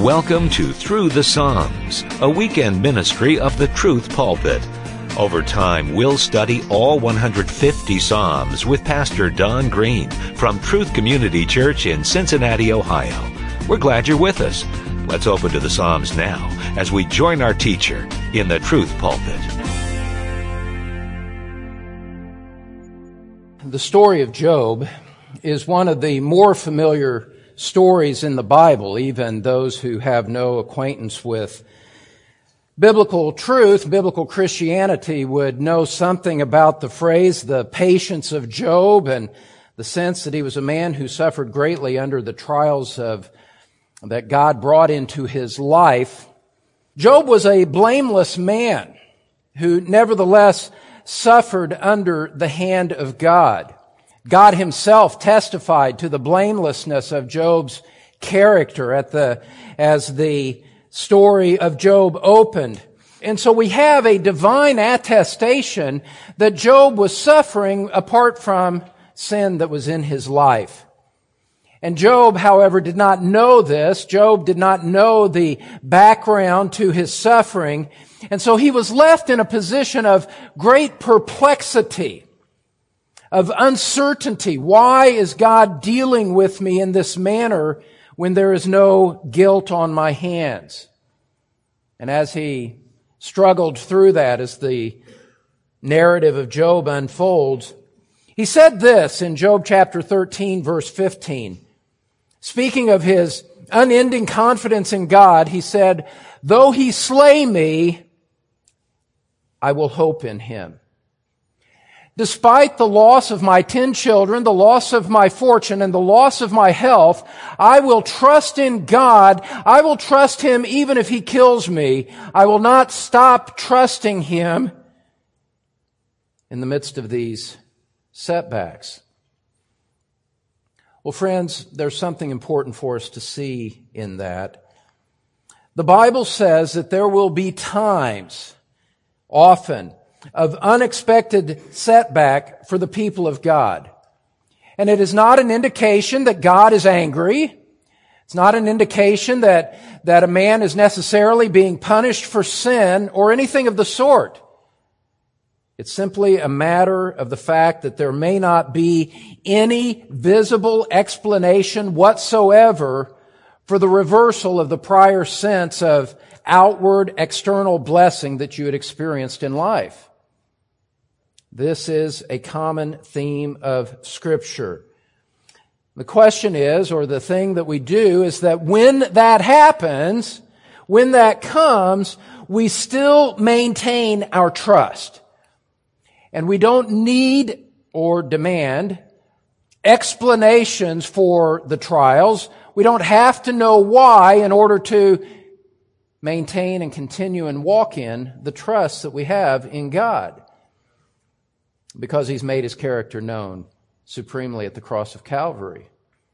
Welcome to Through the Psalms, a weekend ministry of the Truth Pulpit. Over time, we'll study all 150 Psalms with Pastor Don Green from Truth Community Church in Cincinnati, Ohio. We're glad you're with us. Let's open to the Psalms now as we join our teacher in the Truth Pulpit. The story of Job is one of the more familiar stories in the Bible. Even those who have no acquaintance with biblical truth, biblical Christianity, would know something about the phrase, the patience of Job, and the sense that he was a man who suffered greatly under the trials that God brought into his life. Job was a blameless man who nevertheless suffered under the hand of God. God himself testified to the blamelessness of Job's character as the story of Job opened. And so we have a divine attestation that Job was suffering apart from sin that was in his life. And Job, however, did not know this. Job did not know the background to his suffering. And so he was left in a position of great perplexity, of uncertainty. Why is God dealing with me in this manner when there is no guilt on my hands? And as he struggled through that, as the narrative of Job unfolds, he said this in Job chapter 13, verse 15. Speaking of his unending confidence in God, he said, "Though he slay me, I will hope in him. Despite the loss of my 10 children, the loss of my fortune, and the loss of my health, I will trust in God. I will trust him even if he kills me. I will not stop trusting him in the midst of these setbacks." Well, friends, there's something important for us to see in that. The Bible says that there will be times, often, of unexpected setback for the people of God. And it is not an indication that God is angry. It's not an indication that a man is necessarily being punished for sin or anything of the sort. It's simply a matter of the fact that there may not be any visible explanation whatsoever for the reversal of the prior sense of outward external blessing that you had experienced in life. This is a common theme of Scripture. The question is, or the thing that we do, is that when that happens, when that comes, we still maintain our trust. And we don't need or demand explanations for the trials. We don't have to know why in order to maintain and continue and walk in the trust that we have in God, because he's made his character known supremely at the cross of Calvary.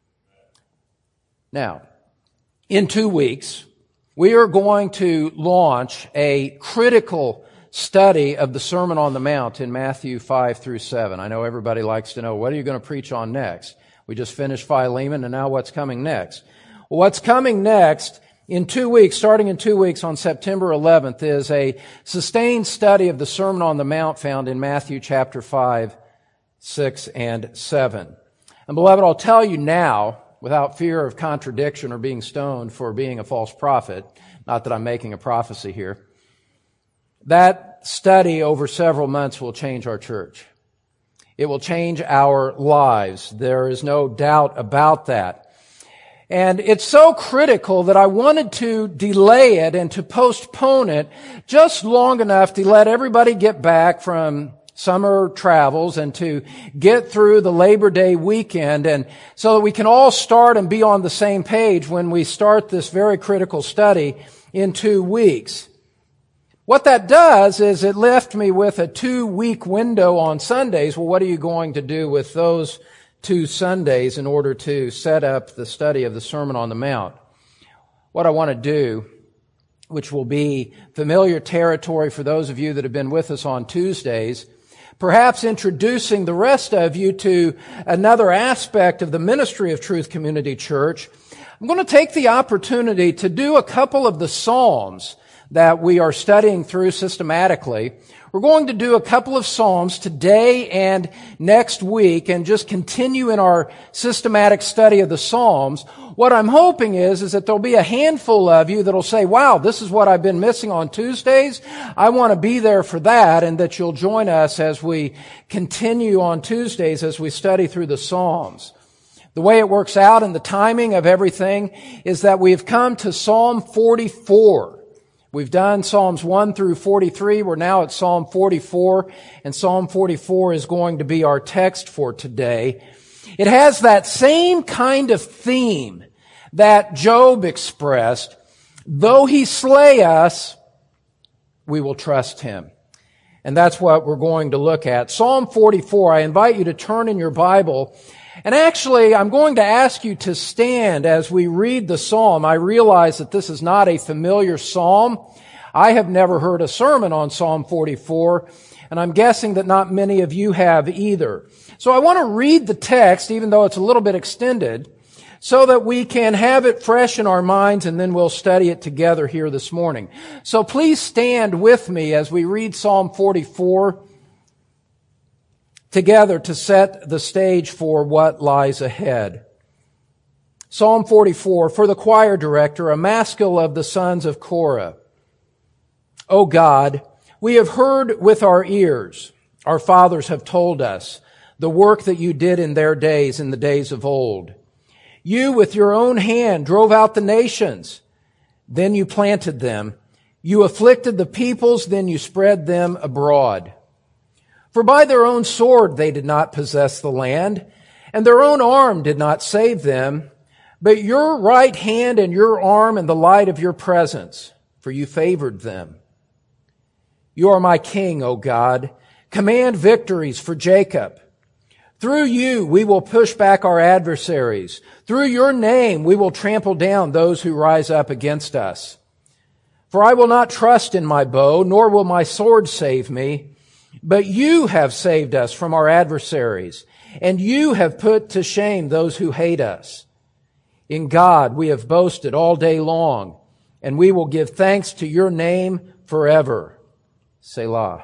Now, in 2 weeks, we are going to launch a critical study of the Sermon on the Mount in Matthew 5 through 7. I know everybody likes to know, what are you going to preach on next? We just finished Philemon, and now what's coming next? Well, what's coming next in 2 weeks, starting in 2 weeks on September 11th, is a sustained study of the Sermon on the Mount found in Matthew chapter 5, 6, and 7. And beloved, I'll tell you now, without fear of contradiction or being stoned for being a false prophet, not that I'm making a prophecy here, that study over several months will change our church. It will change our lives. There is no doubt about that. And it's so critical that I wanted to delay it and to postpone it just long enough to let everybody get back from summer travels and to get through the Labor Day weekend, and so that we can all start and be on the same page when we start this very critical study in 2 weeks. What that does is it left me with a 2-week window on Sundays. Well, what are you going to do with those 2 Sundays in order to set up the study of the Sermon on the Mount? What I want to do, which will be familiar territory for those of you that have been with us on Tuesdays, perhaps introducing the rest of you to another aspect of the ministry of Truth Community Church, I'm going to take the opportunity to do a couple of the Psalms that we are studying through systematically. We're going to do a couple of Psalms today and next week and just continue in our systematic study of the Psalms. What I'm hoping is that there'll be a handful of you that'll say, wow, this is what I've been missing on Tuesdays. I want to be there for that, and that you'll join us as we continue on Tuesdays as we study through the Psalms. The way it works out and the timing of everything is that we've come to Psalm 44. We've done Psalms 1 through 43. We're now at Psalm 44, and Psalm 44 is going to be our text for today. It has that same kind of theme that Job expressed. Though he slay us, we will trust him. And that's what we're going to look at. Psalm 44, I invite you to turn in your Bible. And actually, I'm going to ask you to stand as we read the psalm. I realize that this is not a familiar psalm. I have never heard a sermon on Psalm 44, and I'm guessing that not many of you have either. So I want to read the text, even though it's a little bit extended, so that we can have it fresh in our minds, and then we'll study it together here this morning. So please stand with me as we read Psalm 44 together to set the stage for what lies ahead. Psalm 44, for the choir director, a maskil of the sons of Korah. O God, we have heard with our ears, our fathers have told us, the work that you did in their days, in the days of old. You with your own hand drove out the nations, then you planted them. You afflicted the peoples, then you spread them abroad. For by their own sword they did not possess the land, and their own arm did not save them, but your right hand and your arm and the light of your presence, for you favored them. You are my king, O God. Command victories for Jacob. Through you we will push back our adversaries. Through your name we will trample down those who rise up against us. For I will not trust in my bow, nor will my sword save me. But you have saved us from our adversaries, and you have put to shame those who hate us. In God we have boasted all day long, and we will give thanks to your name forever. Selah.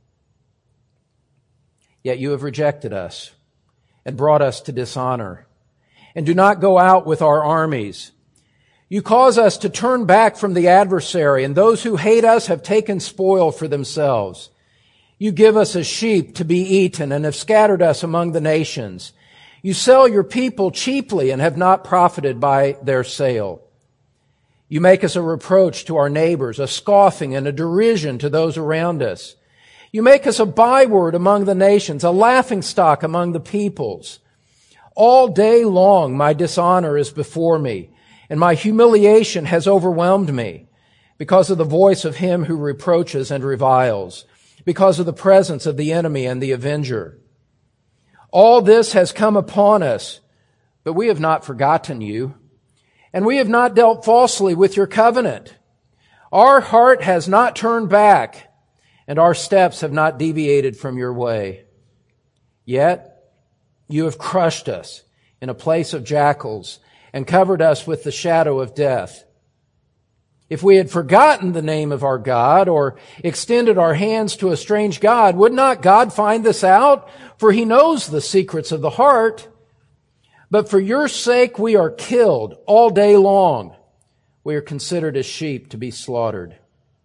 Yet you have rejected us and brought us to dishonor, and do not go out with our armies. You cause us to turn back from the adversary, and those who hate us have taken spoil for themselves. You give us as sheep to be eaten and have scattered us among the nations. You sell your people cheaply and have not profited by their sale. You make us a reproach to our neighbors, a scoffing and a derision to those around us. You make us a byword among the nations, a laughingstock among the peoples. All day long my dishonor is before me, and my humiliation has overwhelmed me because of the voice of him who reproaches and reviles, because of the presence of the enemy and the avenger. All this has come upon us, but we have not forgotten you, and we have not dealt falsely with your covenant. Our heart has not turned back, and our steps have not deviated from your way. Yet you have crushed us in a place of jackals and covered us with the shadow of death. If we had forgotten the name of our God or extended our hands to a strange God, would not God find this out? For he knows the secrets of the heart. But for your sake we are killed all day long. We are considered as sheep to be slaughtered.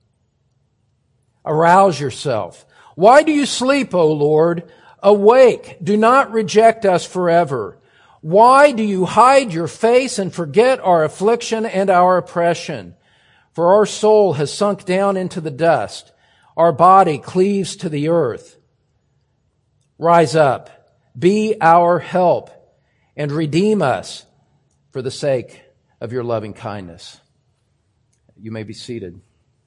Arouse yourself. Why do you sleep, O Lord? Awake. Do not reject us forever. Why do you hide your face and forget our affliction and our oppression? For our soul has sunk down into the dust. Our body cleaves to the earth. Rise up, be our help, and redeem us for the sake of your loving kindness. You may be seated.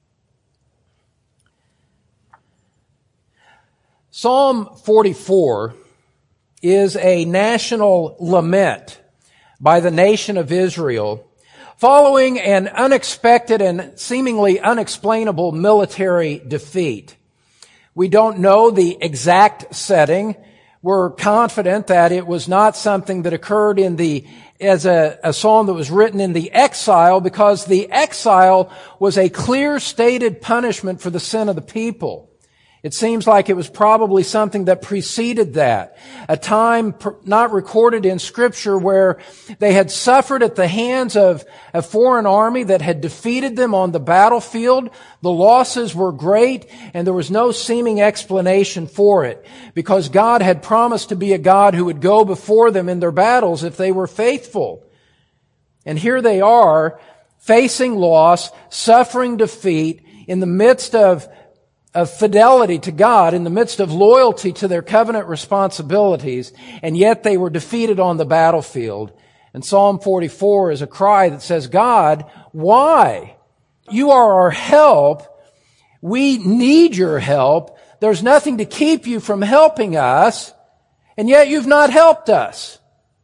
Psalm 44 is a national lament by the nation of Israel following an unexpected and seemingly unexplainable military defeat. We don't know the exact setting. We're confident that it was not something that occurred in the as a psalm that was written in the exile because the exile was a clear stated punishment for the sin of the people. It seems like it was probably something that preceded that. A time not recorded in Scripture where they had suffered at the hands of a foreign army that had defeated them on the battlefield. The losses were great, and there was no seeming explanation for it, because God had promised to be a God who would go before them in their battles if they were faithful. And here they are, facing loss, suffering defeat, in the midst of fidelity to God, in the midst of loyalty to their covenant responsibilities, and yet they were defeated on the battlefield. And Psalm 44 is a cry that says, God, why? You are our help. We need your help. There's nothing to keep you from helping us, and yet you've not helped us.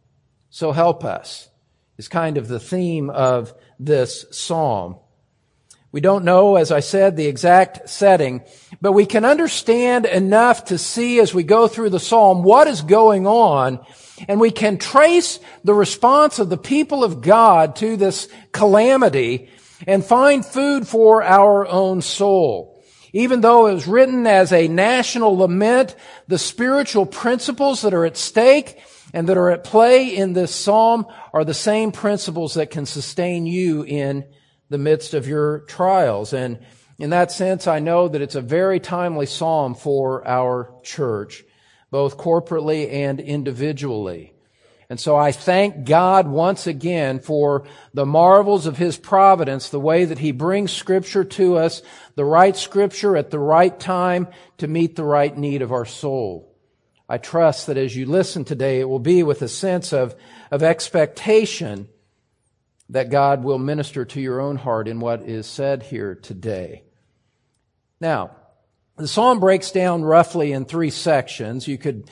So help us, is kind of the theme of this psalm. We don't know, as I said, the exact setting, but we can understand enough to see as we go through the psalm what is going on, and we can trace the response of the people of God to this calamity and find food for our own soul. Even though it was written as a national lament, the spiritual principles that are at stake and that are at play in this psalm are the same principles that can sustain you in the midst of your trials. And in that sense, I know that it's a very timely psalm for our church, both corporately and individually. And so I thank God once again for the marvels of His providence, the way that He brings Scripture to us, the right Scripture at the right time to meet the right need of our soul. I trust that as you listen today, it will be with a sense of expectation that God will minister to your own heart in what is said here today. Now, the psalm breaks down roughly in 3 sections. You could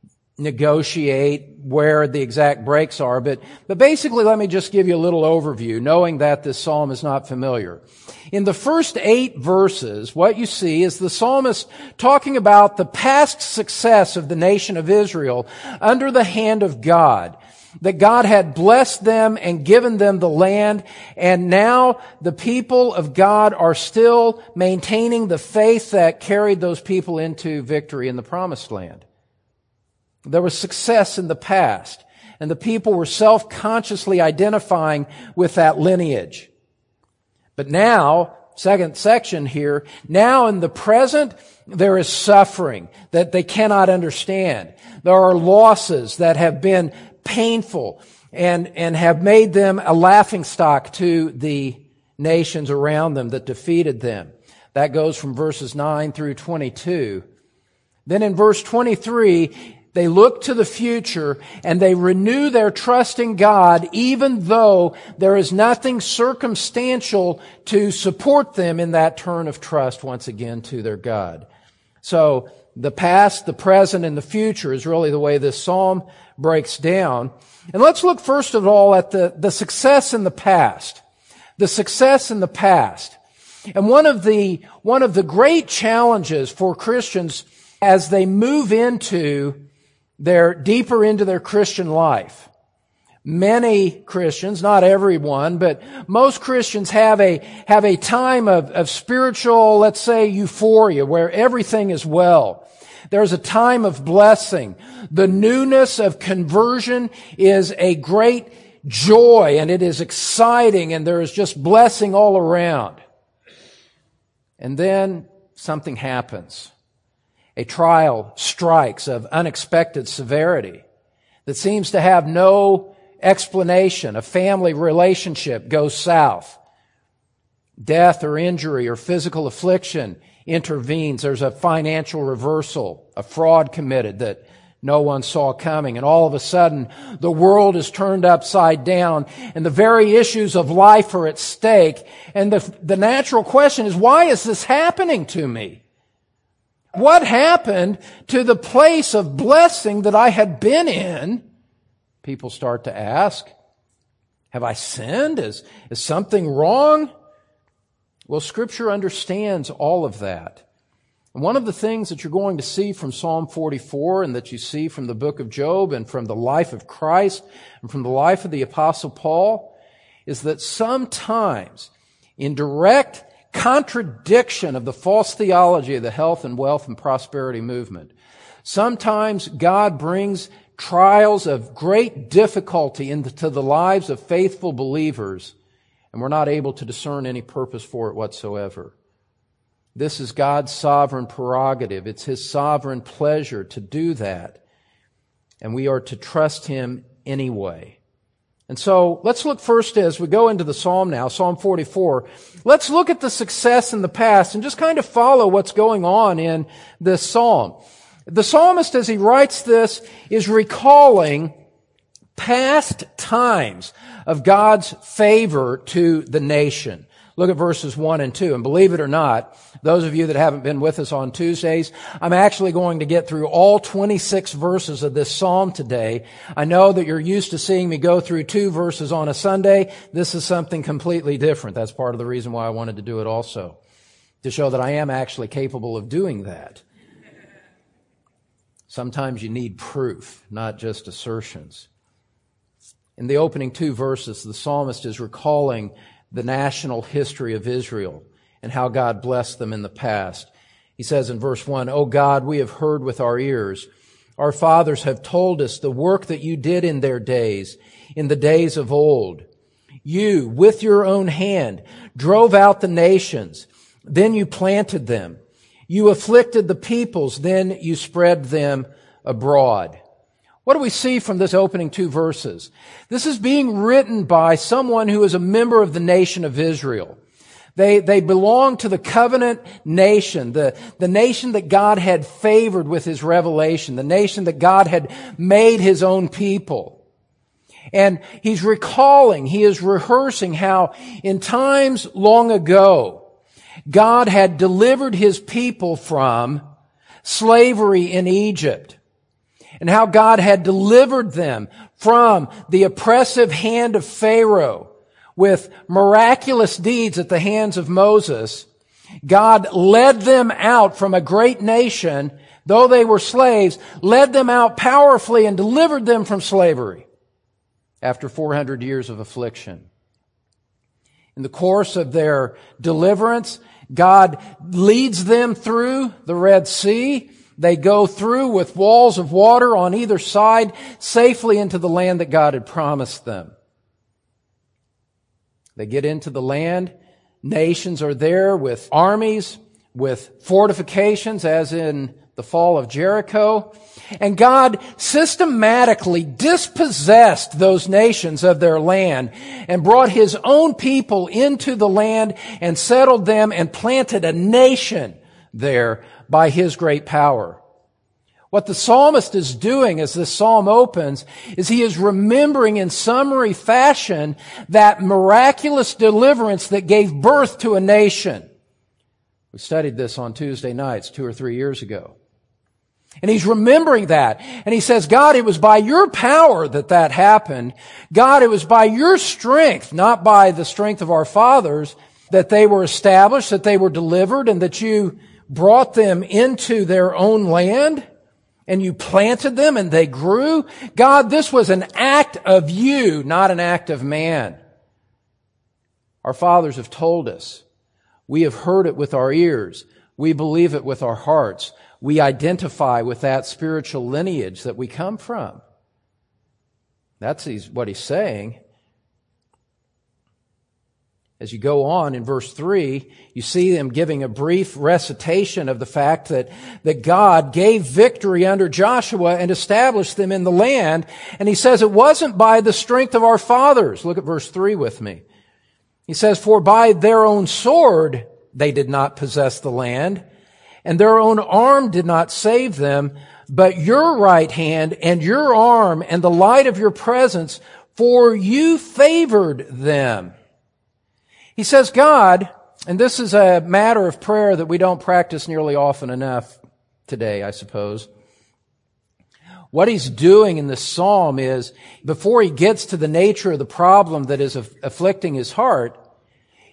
negotiate where the exact breaks are, but basically let me just give you a little overview, knowing that this psalm is not familiar. In the first 8 verses, what you see is the psalmist talking about the past success of the nation of Israel under the hand of God. That God had blessed them and given them the land, and now the people of God are still maintaining the faith that carried those people into victory in the promised land. There was success in the past, and the people were self-consciously identifying with that lineage. But now, second section here, now in the present, there is suffering that they cannot understand. There are losses that have been painful and have made them a laughingstock to the nations around them that defeated them. That goes from verses 9 through 22. Then in verse 23, they look to the future and they renew their trust in God, even though there is nothing circumstantial to support them in that turn of trust once again to their God. So the past, the present, and the future is really the way this psalm breaks down. And let's look first of all at the success in the past. The success in the past. And one of the great challenges for Christians as they move deeper into their Christian life. Many Christians, not everyone, but most Christians have a time of spiritual, let's say, euphoria where everything is well. There's a time of blessing. The newness of conversion is a great joy, and it is exciting, and there is just blessing all around. And then something happens. A trial strikes of unexpected severity that seems to have no explanation. A family relationship goes south. Death or injury or physical affliction intervenes. There's a financial reversal, a fraud committed that no one saw coming. And all of a sudden, the world is turned upside down and the very issues of life are at stake. And the natural question is, why is this happening to me? What happened to the place of blessing that I had been in? People start to ask, have I sinned? Is something wrong? Well, Scripture understands all of that. And one of the things that you're going to see from Psalm 44 and that you see from the book of Job and from the life of Christ and from the life of the Apostle Paul is that sometimes in direct contradiction of the false theology of the health and wealth and prosperity movement, sometimes God brings trials of great difficulty into the lives of faithful believers, and we're not able to discern any purpose for it whatsoever. This is God's sovereign prerogative. It's His sovereign pleasure to do that. And we are to trust Him anyway. And so let's look first as we go into the Psalm now, Psalm 44. Let's look at the success in the past and just kind of follow what's going on in this Psalm. The psalmist, as he writes this, is recalling past times of God's favor to the nation. Look at verses 1 and 2. And believe it or not, those of you that haven't been with us on Tuesdays, I'm actually going to get through all 26 verses of this psalm today. I know that you're used to seeing me go through 2 verses on a Sunday. This is something completely different. That's part of the reason why I wanted to do it also, to show that I am actually capable of doing that. Sometimes you need proof, not just assertions. In the opening 2 verses, the psalmist is recalling the national history of Israel and how God blessed them in the past. He says in verse 1, "O God, we have heard with our ears. Our fathers have told us the work that you did in their days, in the days of old. You, with your own hand, drove out the nations. Then you planted them. You afflicted the peoples. Then you spread them abroad." What do we see from this opening 2 verses? This is being written by someone who is a member of the nation of Israel. They belong to the covenant nation, the nation that God had favored with His revelation, the nation that God had made His own people. And he's recalling, he is rehearsing how in times long ago, God had delivered His people from slavery in Egypt. And how God had delivered them from the oppressive hand of Pharaoh with miraculous deeds at the hands of Moses. God led them out from a great nation, though they were slaves, led them out powerfully and delivered them from slavery after 400 years of affliction. In the course of their deliverance, God leads them through the Red Sea. They go through with walls of water on either side safely into the land that God had promised them. They get into the land. Nations are there with armies, with fortifications, as in the fall of Jericho. And God systematically dispossessed those nations of their land and brought His own people into the land and settled them and planted a nation there by His great power. What the psalmist is doing as this psalm opens is he is remembering in summary fashion that miraculous deliverance that gave birth to a nation. We studied this on Tuesday nights 2 or 3 years ago. And he's remembering that. And he says, God, it was by your power that happened. God, it was by your strength, not by the strength of our fathers, that they were established, that they were delivered, and that you brought them into their own land, and you planted them, and they grew. God, this was an act of you, not an act of man. Our fathers have told us. We have heard it with our ears. We believe it with our hearts. We identify with that spiritual lineage that we come from. That's what he's saying. As you go on in verse 3, you see them giving a brief recitation of the fact that God gave victory under Joshua and established them in the land. And he says it wasn't by the strength of our fathers. Look at verse 3 with me. He says, "For by their own sword they did not possess the land, and their own arm did not save them, but your right hand and your arm and the light of your presence, for you favored them." He says, God, and this is a matter of prayer that we don't practice nearly often enough today, I suppose. What he's doing in this psalm is, before he gets to the nature of the problem that is afflicting his heart,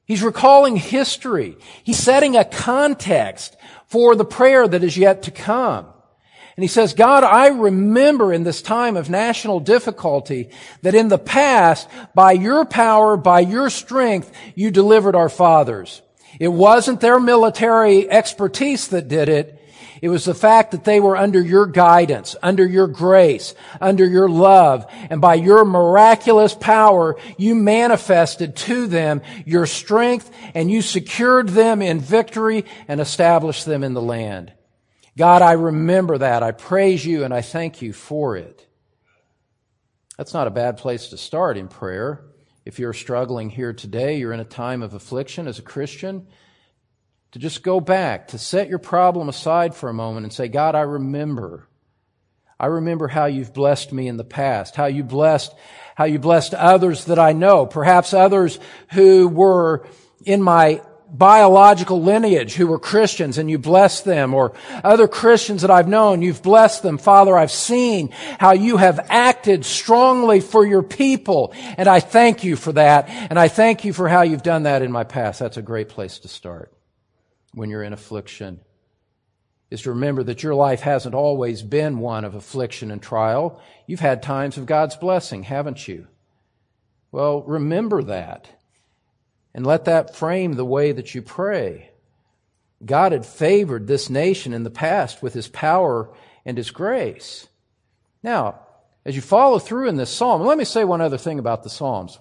He's recalling history. He's setting a context for the prayer that is yet to come. And he says, God, I remember in this time of national difficulty that in the past, by your power, by your strength, you delivered our fathers. It wasn't their military expertise that did it. It was the fact that they were under your guidance, under your grace, under your love, and by your miraculous power, you manifested to them your strength, and you secured them in victory and established them in the land. God, I remember that. I praise you and I thank you for it. That's not a bad place to start in prayer. If you're struggling here today, you're in a time of affliction as a Christian, to just go back, to set your problem aside for a moment and say, God, I remember. I remember how you've blessed me in the past, how you blessed others that I know, perhaps others who were in my biological lineage who were Christians and you blessed them, or other Christians that I've known, you've blessed them. Father, I've seen how you have acted strongly for your people, and I thank you for that, and I thank you for how you've done that in my past. That's a great place to start when you're in affliction, is to remember that your life hasn't always been one of affliction and trial. You've had times of God's blessing, haven't you? Well, remember that. And let that frame the way that you pray. God had favored this nation in the past with His power and His grace. Now, as you follow through in this psalm, let me say one other thing about the Psalms.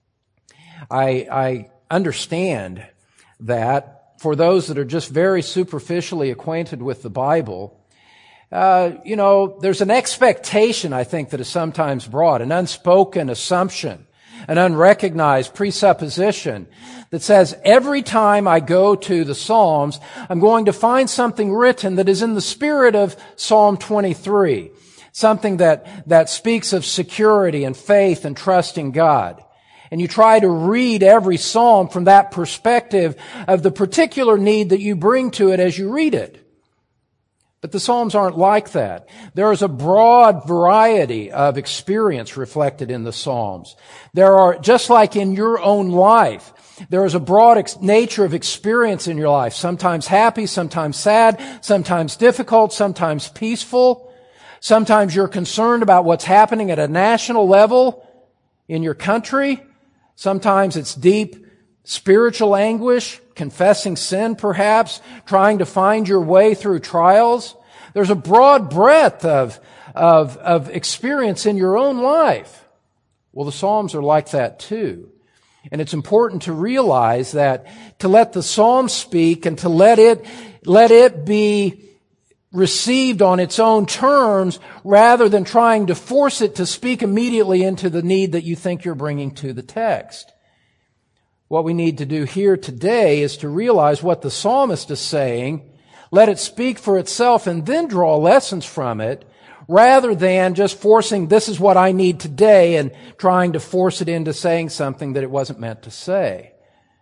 I understand that for those that are just very superficially acquainted with the Bible, there's an expectation, I think, that is sometimes brought, an unspoken assumption, an unrecognized presupposition that says every time I go to the Psalms, I'm going to find something written that is in the spirit of Psalm 23, something that speaks of security and faith and trust in God. And you try to read every psalm from that perspective of the particular need that you bring to it as you read it. But the Psalms aren't like that. There is a broad variety of experience reflected in the Psalms. There are, just like in your own life, there is a broad nature of experience in your life, sometimes happy, sometimes sad, sometimes difficult, sometimes peaceful. Sometimes you're concerned about what's happening at a national level in your country. Sometimes it's deep spiritual anguish, confessing sin perhaps, trying to find your way through trials. There's a broad breadth of experience in your own life. Well, the Psalms are like that too. And it's important to realize that to let the Psalms speak and to let it be received on its own terms rather than trying to force it to speak immediately into the need that you think you're bringing to the text. What we need to do here today is to realize what the psalmist is saying, let it speak for itself, and then draw lessons from it, rather than just forcing, this is what I need today, and trying to force it into saying something that it wasn't meant to say.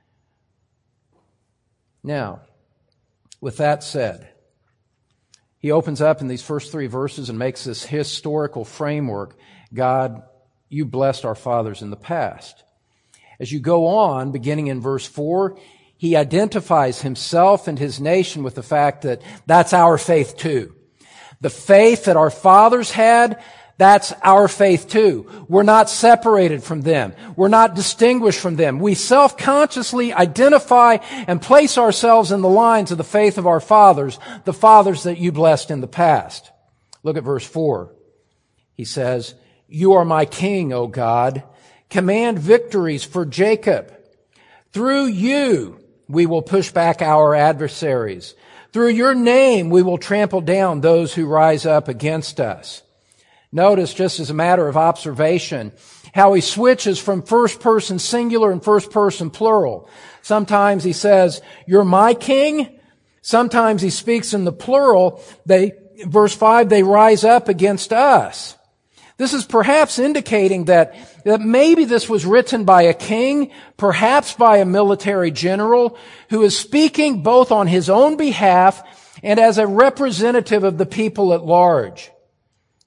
Now, with that said, he opens up in these first 3 verses and makes this historical framework. God, you blessed our fathers in the past. As you go on, beginning in verse 4, he identifies himself and his nation with the fact that that's our faith too. The faith that our fathers had, that's our faith too. We're not separated from them. We're not distinguished from them. We self-consciously identify and place ourselves in the lines of the faith of our fathers, the fathers that you blessed in the past. Look at verse 4. He says, you are my king, O God. Command victories for Jacob. Through you, we will push back our adversaries. Through your name, we will trample down those who rise up against us. Notice, just as a matter of observation, how he switches from first person singular and first person plural. Sometimes he says, you're my king. Sometimes he speaks in the plural. Verse 5, they rise up against us. This is perhaps indicating that maybe this was written by a king, perhaps by a military general, who is speaking both on his own behalf and as a representative of the people at large.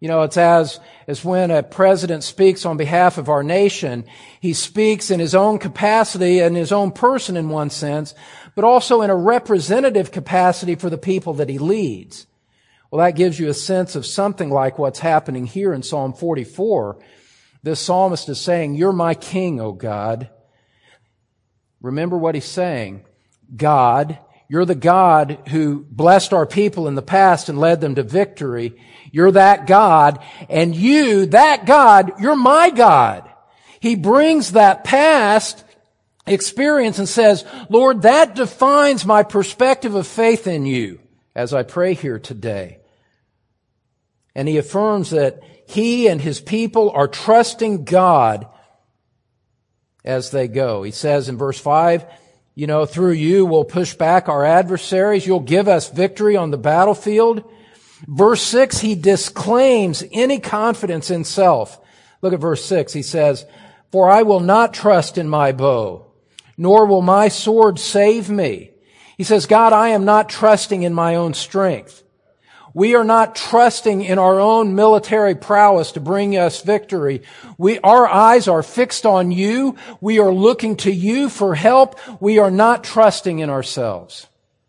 It's as when a president speaks on behalf of our nation, he speaks in his own capacity and his own person in one sense, but also in a representative capacity for the people that he leads. Well, that gives you a sense of something like what's happening here in Psalm 44. This psalmist is saying, "You're my king, O God." Remember what he's saying. God, you're the God who blessed our people in the past and led them to victory. You're that God, and you, that God, you're my God. He brings that past experience and says, "Lord, that defines my perspective of faith in you," as I pray here today. And he affirms that he and his people are trusting God as they go. He says in verse 5, "Through you we'll push back our adversaries. You'll give us victory on the battlefield." Verse 6, he disclaims any confidence in self. Look at verse 6. He says, "For I will not trust in my bow, nor will my sword save me." He says, God, I am not trusting in my own strength. We are not trusting in our own military prowess to bring us victory. Our eyes are fixed on you. We are looking to you for help. We are not trusting in ourselves.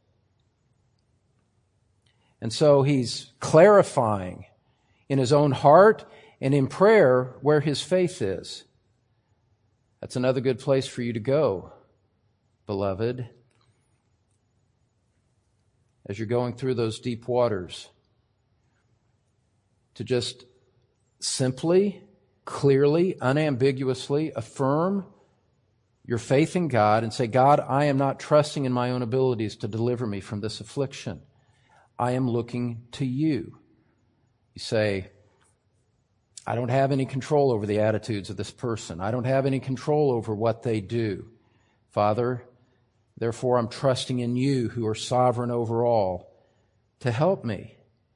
And so he's clarifying in his own heart and in prayer where his faith is. That's another good place for you to go, beloved, as you're going through those deep waters, to just simply, clearly, unambiguously affirm your faith in God and say, God, I am not trusting in my own abilities to deliver me from this affliction. I am looking to you. You say, I don't have any control over the attitudes of this person. I don't have any control over what they do. Father, therefore I'm trusting in you who are sovereign over all to help me.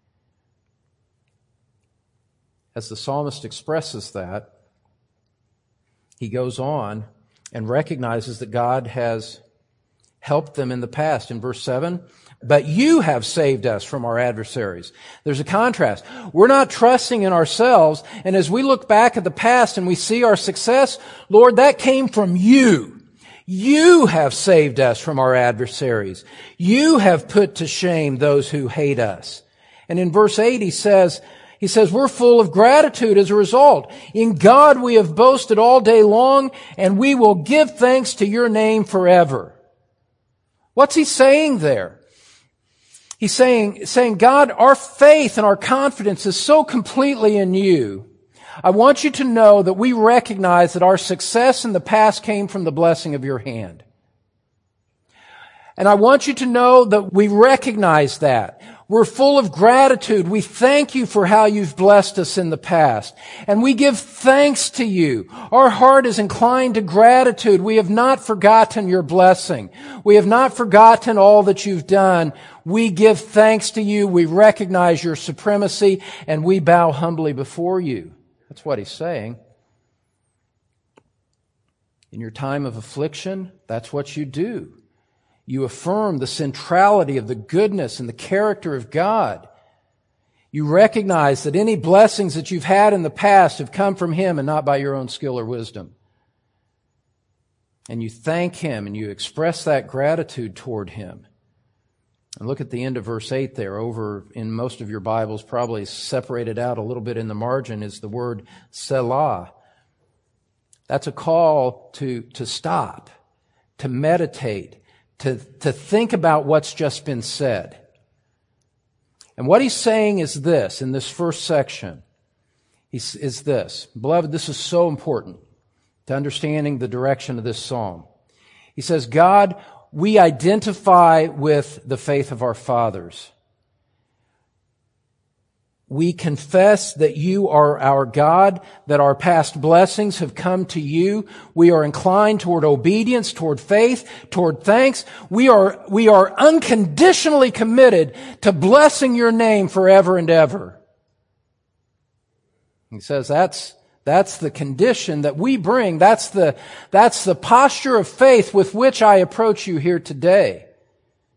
As the psalmist expresses that, he goes on and recognizes that God has helped them in the past. In verse 7, but you have saved us from our adversaries. There's a contrast. We're not trusting in ourselves, and as we look back at the past and we see our success, Lord, that came from you. You have saved us from our adversaries. You have put to shame those who hate us. And in verse 8 he says, we're full of gratitude as a result. In God we have boasted all day long, and we will give thanks to your name forever. What's he saying there? He's saying, God, our faith and our confidence is so completely in you. I want you to know that we recognize that our success in the past came from the blessing of your hand. And I want you to know that we recognize that. We're full of gratitude. We thank you for how you've blessed us in the past. And we give thanks to you. Our heart is inclined to gratitude. We have not forgotten your blessing. We have not forgotten all that you've done. We give thanks to you. We recognize your supremacy, and we bow humbly before you. That's what he's saying. In your time of affliction, that's what you do. You affirm the centrality of the goodness and the character of God. You recognize that any blessings that you've had in the past have come from Him and not by your own skill or wisdom. And you thank Him and you express that gratitude toward Him. And look at the end of verse 8 there. Over in most of your Bibles, probably separated out a little bit in the margin, is the word Selah. That's a call to stop, to meditate, to think about what's just been said. And what he's saying is this, in this first section, is this. Beloved, this is so important to understanding the direction of this psalm. He says, God, we identify with the faith of our fathers. We confess that you are our God, that our past blessings have come to you. We are inclined toward obedience, toward faith, toward thanks. We are unconditionally committed to blessing your name forever and ever. He says that's the condition that we bring. That's the posture of faith with which I approach you here today.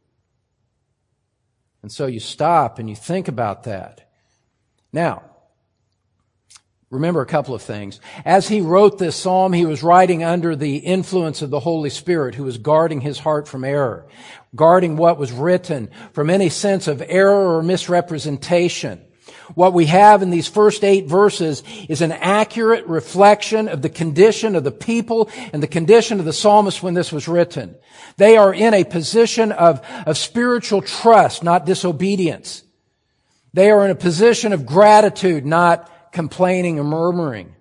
And so you stop and you think about that. Now, Remember a couple of things. As he wrote this psalm, he was writing under the influence of the Holy Spirit, who was guarding his heart from error, guarding what was written from any sense of error or misrepresentation. What we have in these first 8 verses is an accurate reflection of the condition of the people and the condition of the psalmist when this was written. They are in a position of spiritual trust, not disobedience. They are in a position of gratitude, not complaining or murmuring.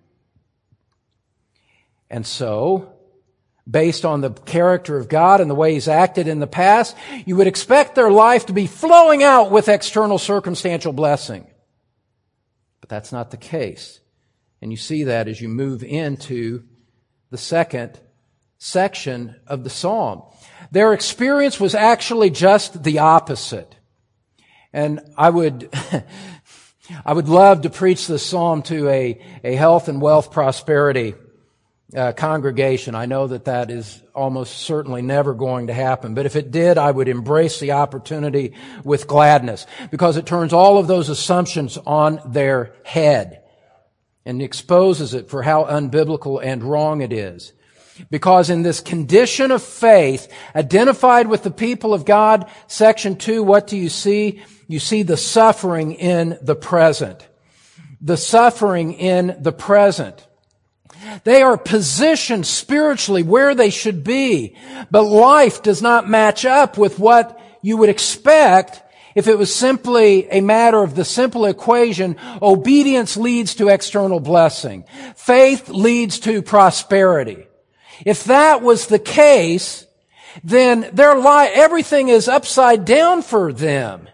And so, based on the character of God and the way He's acted in the past, you would expect their life to be flowing out with external circumstantial blessing. But that's not the case. And you see that as you move into the second section of the psalm. Their experience was actually just the opposite. And I would love to preach this psalm to a health and wealth prosperity congregation. I know that is almost certainly never going to happen. But if it did, I would embrace the opportunity with gladness, because it turns all of those assumptions on their head and exposes it for how unbiblical and wrong it is. Because in this condition of faith, identified with the people of God, section 2, what do you see? You see the suffering in the present. The suffering in the present. They are positioned spiritually where they should be, but life does not match up with what you would expect if it was simply a matter of the simple equation, obedience leads to external blessing. Faith leads to prosperity. If that was the case, then everything is upside down for them.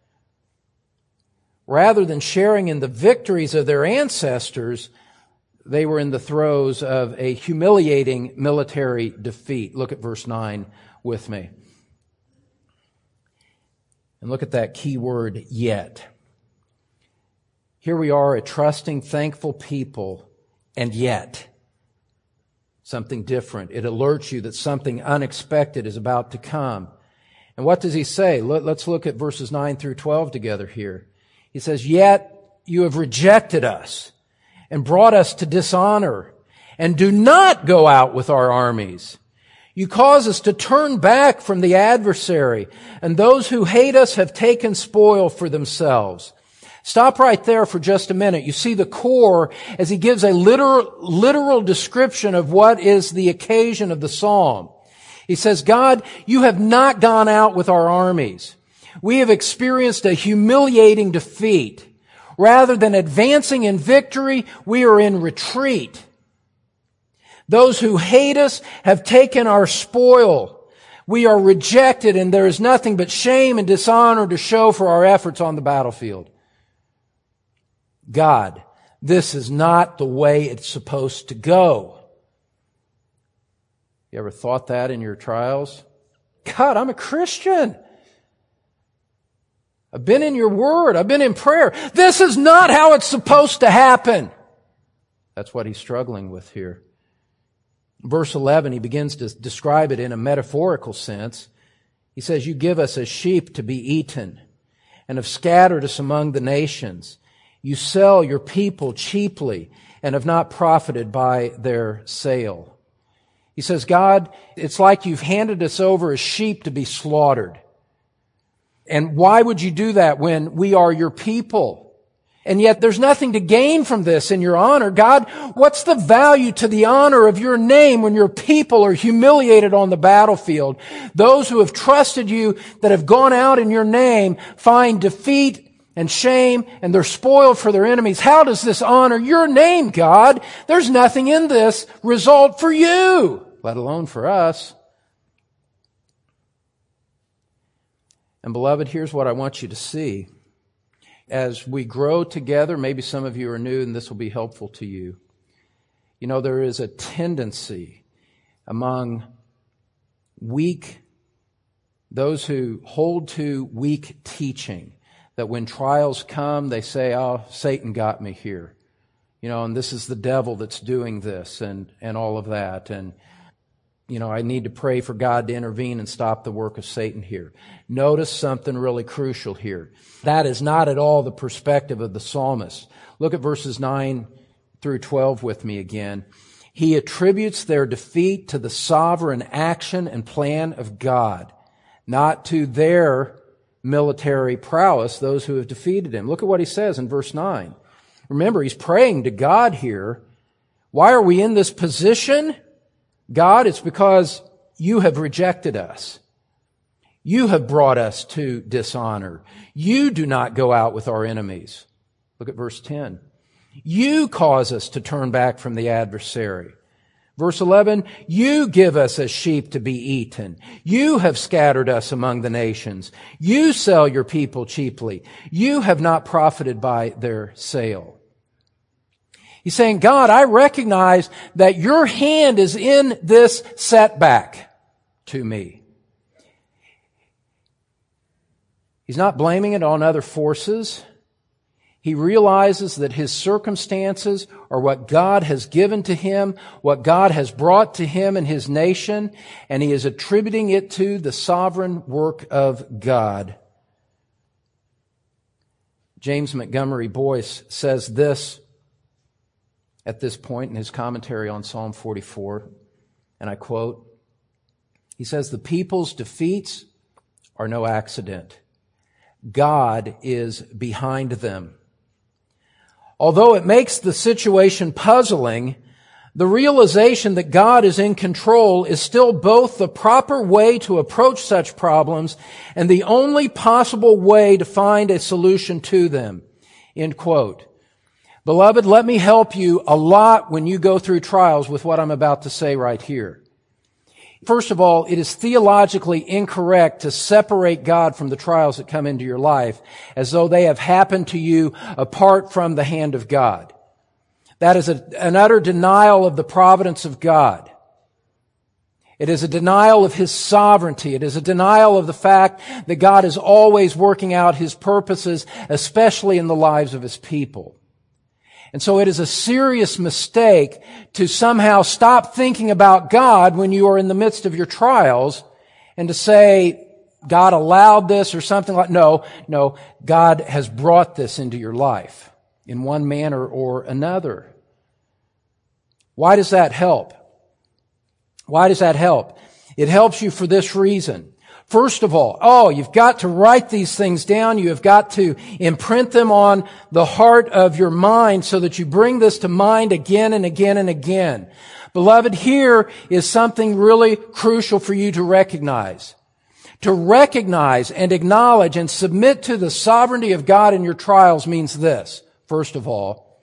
Rather than sharing in the victories of their ancestors, they were in the throes of a humiliating military defeat. Look at verse 9 with me. And look at that key word, yet. Here we are, a trusting, thankful people, and yet something different. It alerts you that something unexpected is about to come. And what does he say? Let's look at verses 9 through 12 together here. He says, yet you have rejected us and brought us to dishonor, and do not go out with our armies. You cause us to turn back from the adversary, and those who hate us have taken spoil for themselves. Stop right there for just a minute. You see the core as he gives a literal description of what is the occasion of the psalm. He says, God, you have not gone out with our armies. We have experienced a humiliating defeat. Rather than advancing in victory, we are in retreat. Those who hate us have taken our spoil. We are rejected, and there is nothing but shame and dishonor to show for our efforts on the battlefield. God, this is not the way it's supposed to go. You ever thought that in your trials? God, I'm a Christian. I've been in your word. I've been in prayer. This is not how it's supposed to happen. That's what he's struggling with here. Verse 11, he begins to describe it in a metaphorical sense. He says, you give us as sheep to be eaten and have scattered us among the nations. You sell your people cheaply and have not profited by their sale. He says, God, it's like you've handed us over as sheep to be slaughtered. And why would you do that when we are your people? And yet there's nothing to gain from this in your honor. God, what's the value to the honor of your name when your people are humiliated on the battlefield? Those who have trusted you, that have gone out in your name, find defeat and shame, and they're spoiled for their enemies. How does this honor your name, God? There's nothing in this result for you, let alone for us. And beloved, here's what I want you to see. As we grow together, maybe some of you are new and this will be helpful to you. You know, there is a tendency among those who hold to weak teaching, that when trials come, they say, oh, Satan got me here. You know, and this is the devil that's doing this and all of that. And you know, I need to pray for God to intervene and stop the work of Satan here. Notice something really crucial here. That is not at all the perspective of the psalmist. Look at verses 9 through 12 with me again. He attributes their defeat to the sovereign action and plan of God, not to their military prowess, those who have defeated him. Look at what he says in verse 9. Remember, he's praying to God here. Why are we in this position? God, it's because you have rejected us. You have brought us to dishonor. You do not go out with our enemies. Look at verse 10. You cause us to turn back from the adversary. Verse 11, you give us as sheep to be eaten. You have scattered us among the nations. You sell your people cheaply. You have not profited by their sale. He's saying, God, I recognize that your hand is in this setback to me. He's not blaming it on other forces. He realizes that his circumstances are what God has given to him, what God has brought to him and his nation, and he is attributing it to the sovereign work of God. James Montgomery Boyce says this at this point in his commentary on Psalm 44, and I quote, he says, "The people's defeats are no accident. God is behind them. Although it makes the situation puzzling, the realization that God is in control is still both the proper way to approach such problems and the only possible way to find a solution to them." End quote. Beloved, let me help you a lot when you go through trials with what I'm about to say right here. First of all, it is theologically incorrect to separate God from the trials that come into your life as though they have happened to you apart from the hand of God. That is an utter denial of the providence of God. It is a denial of His sovereignty. It is a denial of the fact that God is always working out His purposes, especially in the lives of His people. And so it is a serious mistake to somehow stop thinking about God when you are in the midst of your trials and to say, God allowed this or something like, no, God has brought this into your life in one manner or another. Why does that help? Why does that help? It helps you for this reason. First of all, you've got to write these things down. You have got to imprint them on the heart of your mind so that you bring this to mind again and again and again. Beloved, here is something really crucial for you to recognize. To recognize and acknowledge and submit to the sovereignty of God in your trials means this. First of all,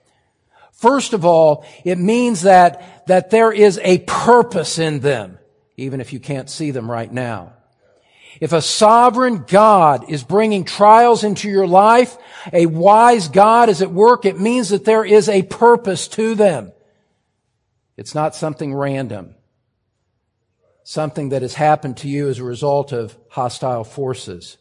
it means that there is a purpose in them, even if you can't see them right now. If a sovereign God is bringing trials into your life, a wise God is at work, it means that there is a purpose to them. It's not something random, something that has happened to you as a result of hostile forces.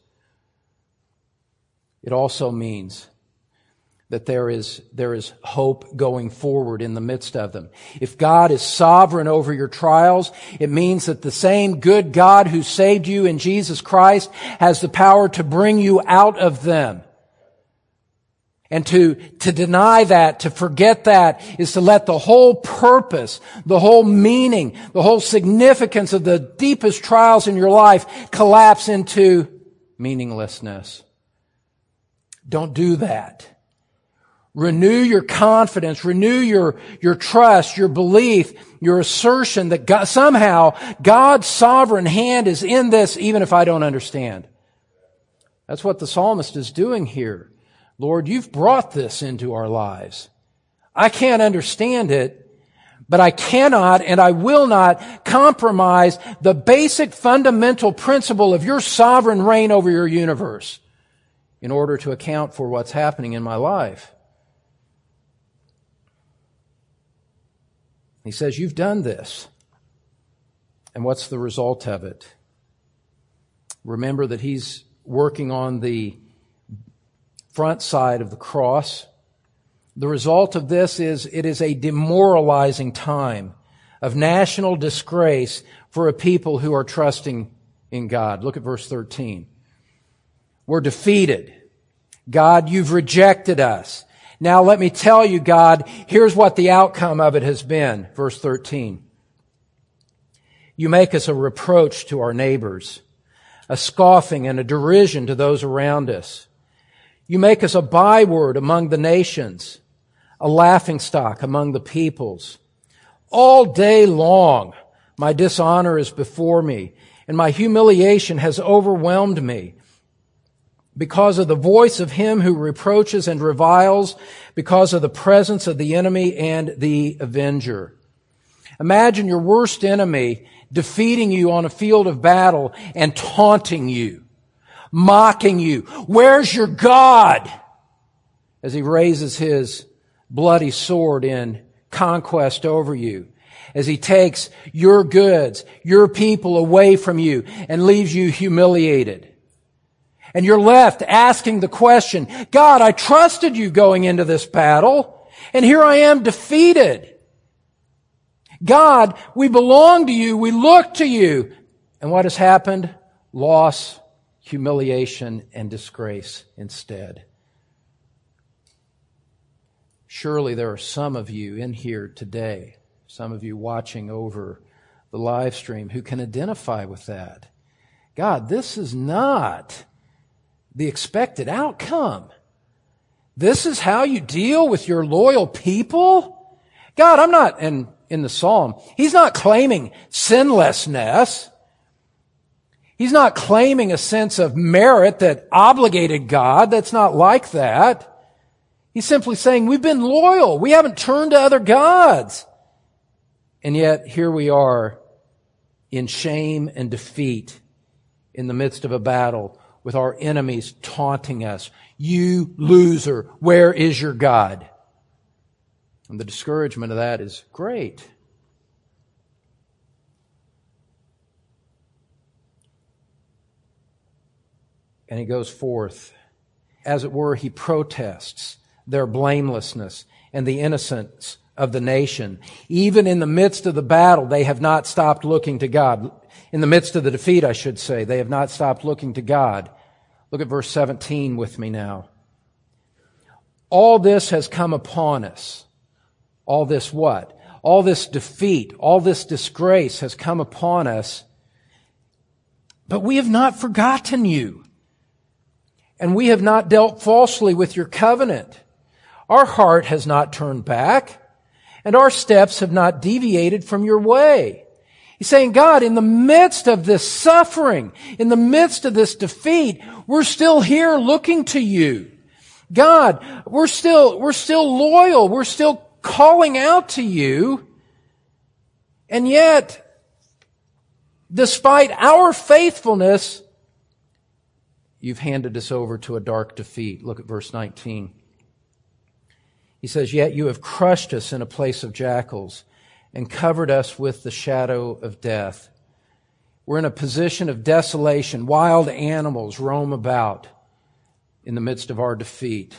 It also means that there is hope going forward in the midst of them. If God is sovereign over your trials, it means that the same good God who saved you in Jesus Christ has the power to bring you out of them. And to deny that, to forget that, is to let the whole purpose, the whole meaning, the whole significance of the deepest trials in your life collapse into meaninglessness. Don't do that. Renew your confidence, renew your trust, your belief, your assertion that God, somehow God's sovereign hand is in this even if I don't understand. That's what the psalmist is doing here. Lord, you've brought this into our lives. I can't understand it, but I cannot and I will not compromise the basic fundamental principle of your sovereign reign over your universe in order to account for what's happening in my life. He says, you've done this. And what's the result of it? Remember that He's working on the front side of the cross. The result of this is it is a demoralizing time of national disgrace for a people who are trusting in God. Look at verse 13. We're defeated. God, you've rejected us. Now let me tell you, God, here's what the outcome of it has been. Verse 13. You make us a reproach to our neighbors, a scoffing and a derision to those around us. You make us a byword among the nations, a laughingstock among the peoples. All day long, my dishonor is before me, and my humiliation has overwhelmed me. Because of the voice of him who reproaches and reviles, because of the presence of the enemy and the avenger. Imagine your worst enemy defeating you on a field of battle and taunting you, mocking you. Where's your God? As he raises his bloody sword in conquest over you. As he takes your goods, your people away from you and leaves you humiliated. And you're left asking the question, God, I trusted you going into this battle, and here I am defeated. God, we belong to you, we look to you. And what has happened? Loss, humiliation, and disgrace instead. Surely there are some of you in here today, some of you watching over the live stream, who can identify with that. God, this is not the expected outcome. This is how you deal with your loyal people? God, I'm not, and in the Psalm, he's not claiming sinlessness. He's not claiming a sense of merit that obligated God. That's not like that. He's simply saying, we've been loyal. We haven't turned to other gods. And yet, here we are in shame and defeat in the midst of a battle with our enemies taunting us. You loser, where is your God? And the discouragement of that is great. And he goes forth. As it were, he protests their blamelessness and the innocence of the nation. Even in the midst of the battle, they have not stopped looking to God. In the midst of the defeat, I should say, they have not stopped looking to God. Look at verse 17 with me now. All this has come upon us. All this what? All this defeat, all this disgrace has come upon us. But we have not forgotten you. And we have not dealt falsely with your covenant. Our heart has not turned back, and our steps have not deviated from your way. He's saying, God, in the midst of this suffering, in the midst of this defeat, we're still here looking to you. God, we're still loyal. We're still calling out to you. And yet, despite our faithfulness, you've handed us over to a dark defeat. Look at verse 19. He says, yet you have crushed us in a place of jackals and covered us with the shadow of death. We're in a position of desolation. Wild animals roam about in the midst of our defeat.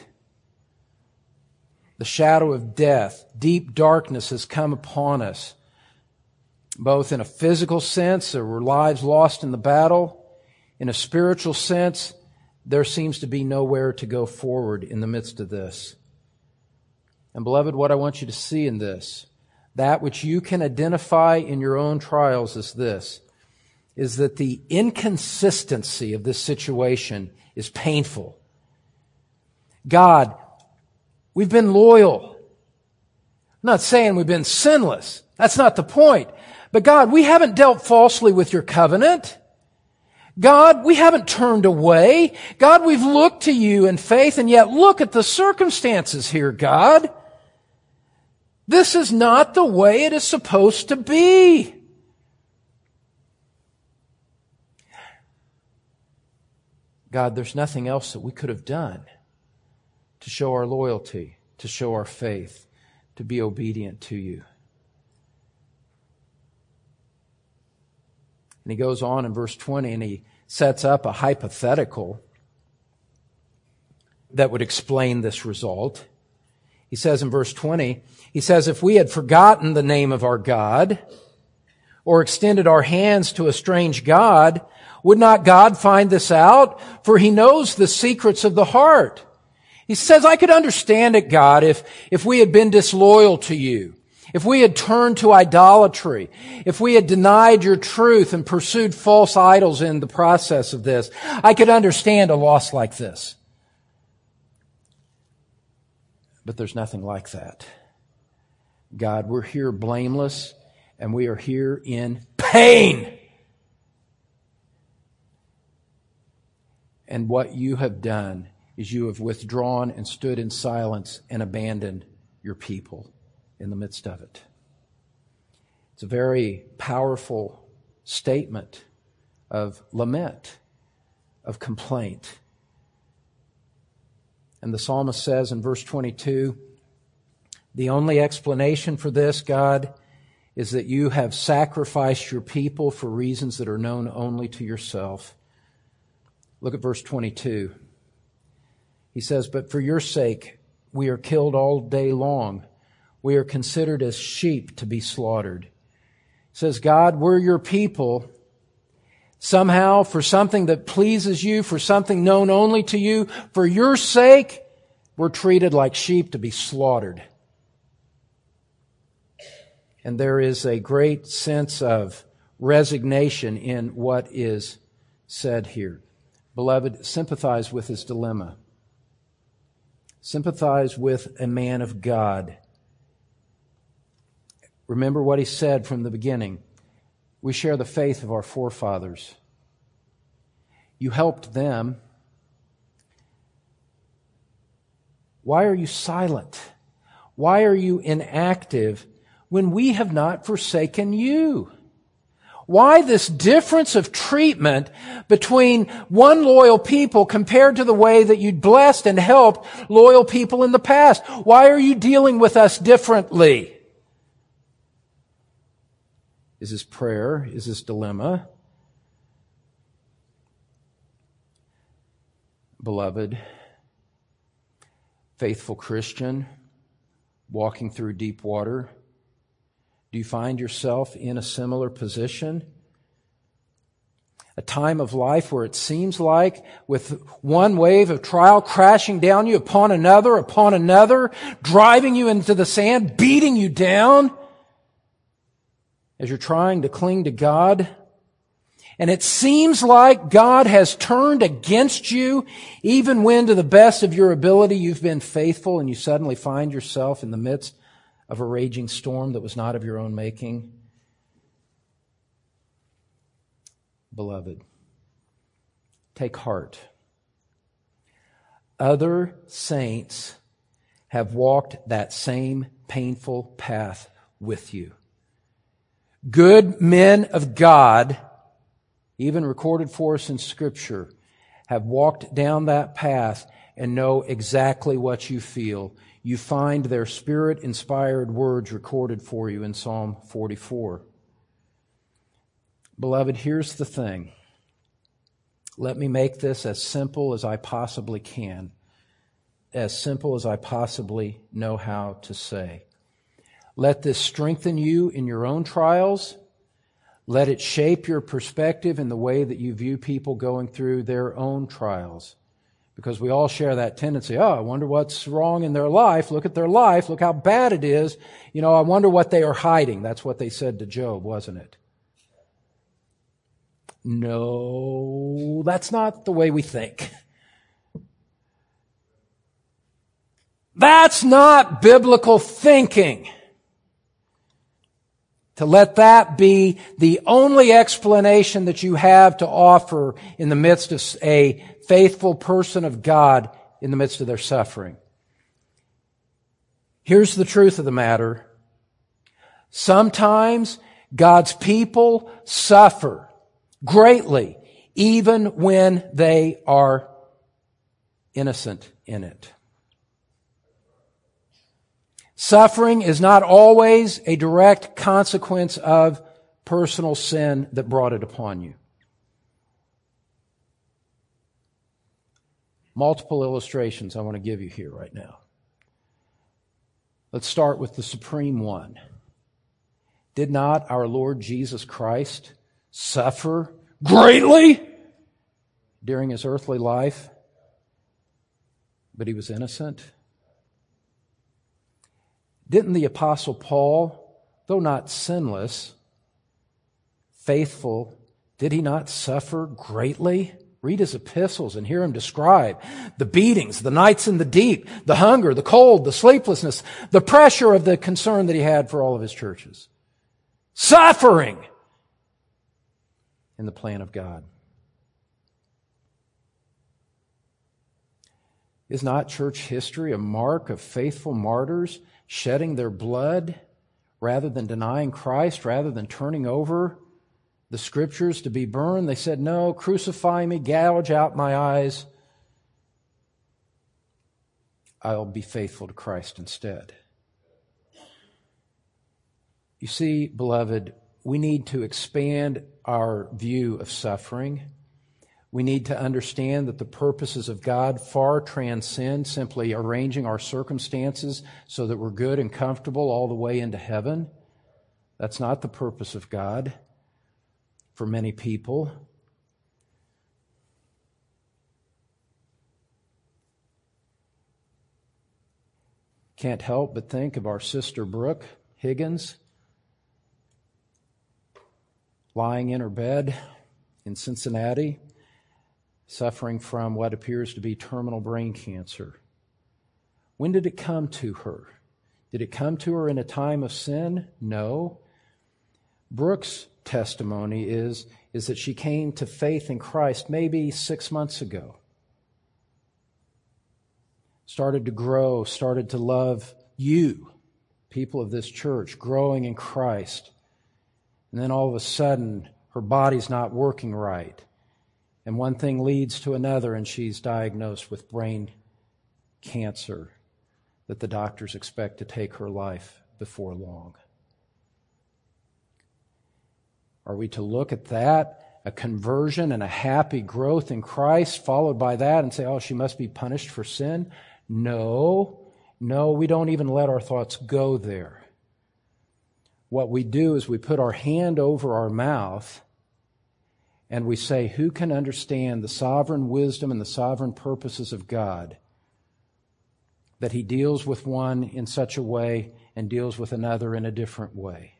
The shadow of death, deep darkness has come upon us, both in a physical sense, there were lives lost in the battle. In a spiritual sense, there seems to be nowhere to go forward in the midst of this. And beloved, what I want you to see in this, that which you can identify in your own trials is this, is that the inconsistency of this situation is painful. God, we've been loyal. I'm not saying we've been sinless. That's not the point. But God, we haven't dealt falsely with your covenant. God, we haven't turned away. God, we've looked to you in faith, and yet look at the circumstances here, God. This is not the way it is supposed to be. God, there's nothing else that we could have done to show our loyalty, to show our faith, to be obedient to you. And he goes on in verse 20 and he sets up a hypothetical that would explain this result. He says in verse 20, he says, if we had forgotten the name of our God or extended our hands to a strange God, would not God find this out? For he knows the secrets of the heart. He says, I could understand it, God, if we had been disloyal to you, if we had turned to idolatry, if we had denied your truth and pursued false idols in the process of this. I could understand a loss like this. But there's nothing like that. God, we're here blameless, and we are here in pain. And what you have done is you have withdrawn and stood in silence and abandoned your people in the midst of it. It's a very powerful statement of lament, of complaint. And the psalmist says in verse 22, the only explanation for this, God, is that you have sacrificed your people for reasons that are known only to yourself. Look at verse 22. He says, but for your sake we are killed all day long. We are considered as sheep to be slaughtered. He says, God, we're your people. Somehow, for something that pleases you, for something known only to you, for your sake, we're treated like sheep to be slaughtered. And there is a great sense of resignation in what is said here. Beloved, sympathize with his dilemma. Sympathize with a man of God. Remember what he said from the beginning. We share the faith of our forefathers. You helped them. Why are you silent? Why are you inactive when we have not forsaken you? Why this difference of treatment between one loyal people compared to the way that you'd blessed and helped loyal people in the past? Why are you dealing with us differently? Is this prayer? Is this dilemma? Beloved, faithful Christian, walking through deep water, do you find yourself in a similar position? A time of life where it seems like with one wave of trial crashing down you upon another, driving you into the sand, beating you down as you're trying to cling to God. And it seems like God has turned against you even when to the best of your ability you've been faithful, and you suddenly find yourself in the midst of a raging storm that was not of your own making. Beloved, take heart. Other saints have walked that same painful path with you. Good men of God, even recorded for us in Scripture, have walked down that path and know exactly what you feel. You find their Spirit-inspired words recorded for you in Psalm 44. Beloved, here's the thing. Let me make this as simple as I possibly can, as simple as I possibly know how to say. Let this strengthen you in your own trials. Let it shape your perspective in the way that you view people going through their own trials. Because we all share that tendency. Oh, I wonder what's wrong in their life. Look at their life. Look how bad it is. I wonder what they are hiding. That's what they said to Job, wasn't it? No, that's not the way we think. That's not biblical thinking. To let that be the only explanation that you have to offer in the midst of a faithful person of God in the midst of their suffering. Here's the truth of the matter. Sometimes God's people suffer greatly, even when they are innocent in it. Suffering is not always a direct consequence of personal sin that brought it upon you. Multiple illustrations I want to give you here right now. Let's start with the supreme one. Did not our Lord Jesus Christ suffer greatly during his earthly life? but he was innocent? Didn't the Apostle Paul, though not sinless, faithful, did he not suffer greatly? Read his epistles and hear him describe the beatings, the nights in the deep, the hunger, the cold, the sleeplessness, the pressure of the concern that he had for all of his churches. Suffering in the plan of God. Is not church history a mark of faithful martyrs shedding their blood rather than denying Christ, rather than turning over the Scriptures to be burned? They said, no, crucify me, gouge out my eyes. I'll be faithful to Christ instead. You see, beloved, we need to expand our view of suffering. We need to understand that the purposes of God far transcend simply arranging our circumstances so that we're good and comfortable all the way into heaven. That's not the purpose of God for many people. Can't help but think of our sister Brooke Higgins lying in her bed in Cincinnati, suffering from what appears to be terminal brain cancer. When did it come to her? Did it come to her in a time of sin? No. Brooke's testimony is that she came to faith in Christ maybe 6 months ago. Started to grow, started to love you, people of this church, growing in Christ. And then all of a sudden, her body's not working right. And one thing leads to another, and she's diagnosed with brain cancer that the doctors expect to take her life before long. Are we to look at that, a conversion and a happy growth in Christ, followed by that and say, oh, she must be punished for sin? No, we don't even let our thoughts go there. What we do is we put our hand over our mouth and we say, who can understand the sovereign wisdom and the sovereign purposes of God, that He deals with one in such a way and deals with another in a different way?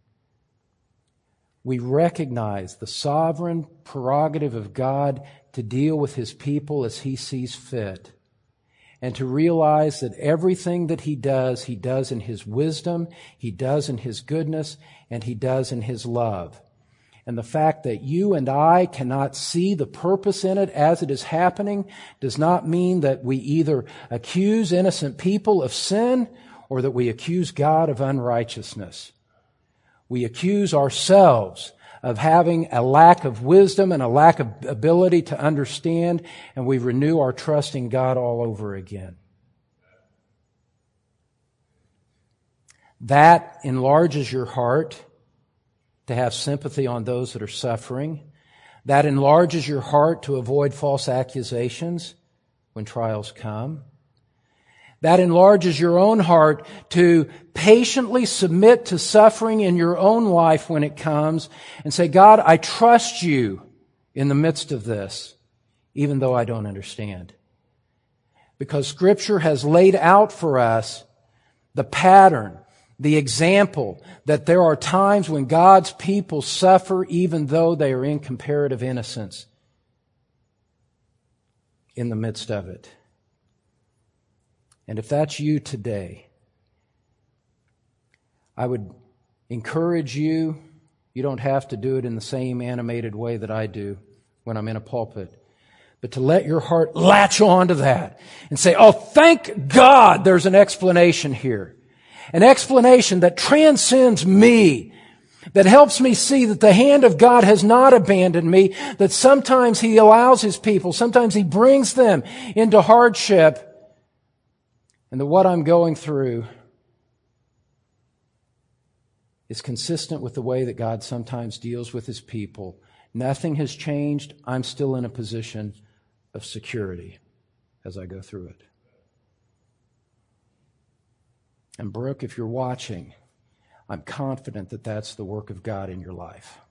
We recognize the sovereign prerogative of God to deal with His people as He sees fit, and to realize that everything that He does in His wisdom, He does in His goodness, and He does in His love. And the fact that you and I cannot see the purpose in it as it is happening does not mean that we either accuse innocent people of sin or that we accuse God of unrighteousness. We accuse ourselves of having a lack of wisdom and a lack of ability to understand, and we renew our trust in God all over again. That enlarges your heart to have sympathy on those that are suffering. That enlarges your heart to avoid false accusations when trials come. That enlarges your own heart to patiently submit to suffering in your own life when it comes and say, God, I trust you in the midst of this, even though I don't understand. Because Scripture has laid out for us the pattern, the example that there are times when God's people suffer even though they are in comparative innocence in the midst of it. And if that's you today, I would encourage you, you don't have to do it in the same animated way that I do when I'm in a pulpit, but to let your heart latch on to that and say, oh, thank God there's an explanation here. An explanation that transcends me, that helps me see that the hand of God has not abandoned me, that sometimes He allows His people, sometimes He brings them into hardship, and that what I'm going through is consistent with the way that God sometimes deals with His people. Nothing has changed. I'm still in a position of security as I go through it. And Brooke, if you're watching, I'm confident that that's the work of God in your life.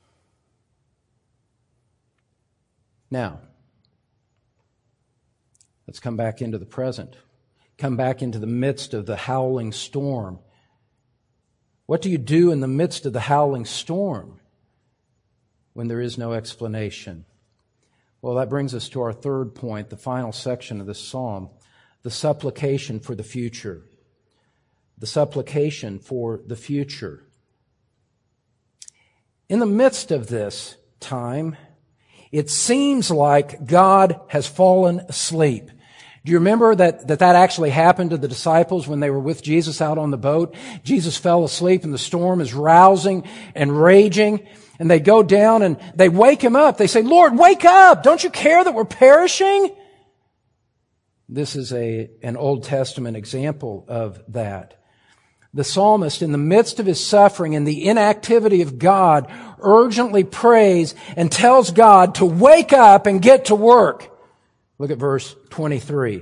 Now, Let's come back into the present. Come back into the midst of the howling storm. What do you do in the midst of the howling storm when there is no explanation? Well, that brings us to our third point, the final section of this psalm, the supplication for the future. The supplication for the future. In the midst of this time, it seems like God has fallen asleep. Do you remember that actually happened to the disciples when they were with Jesus out on the boat? Jesus fell asleep and the storm is rousing and raging. And they go down and they wake him up. They say, "Lord, wake up! Don't you care that we're perishing?" This is an Old Testament example of that. The psalmist, in the midst of his suffering and the inactivity of God, urgently prays and tells God to wake up and get to work. Look at verse 23.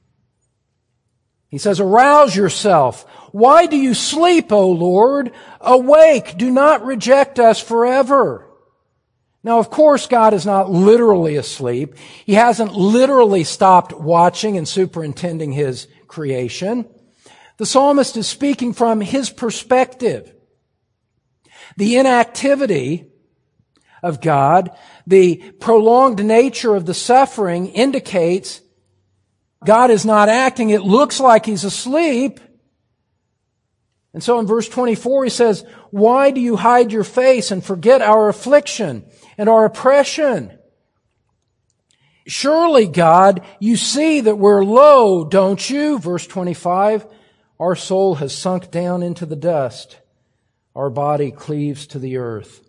He says, "Arouse yourself. Why do you sleep, O Lord? Awake, do not reject us forever." Now, of course, God is not literally asleep. He hasn't literally stopped watching and superintending His creation. The psalmist is speaking from his perspective. The inactivity of God, the prolonged nature of the suffering indicates God is not acting. It looks like He's asleep. And so in verse 24 he says, "Why do you hide your face and forget our affliction and our oppression? Surely, God, you see that we're low, don't you?" Verse 25, "Our soul has sunk down into the dust. Our body cleaves to the earth."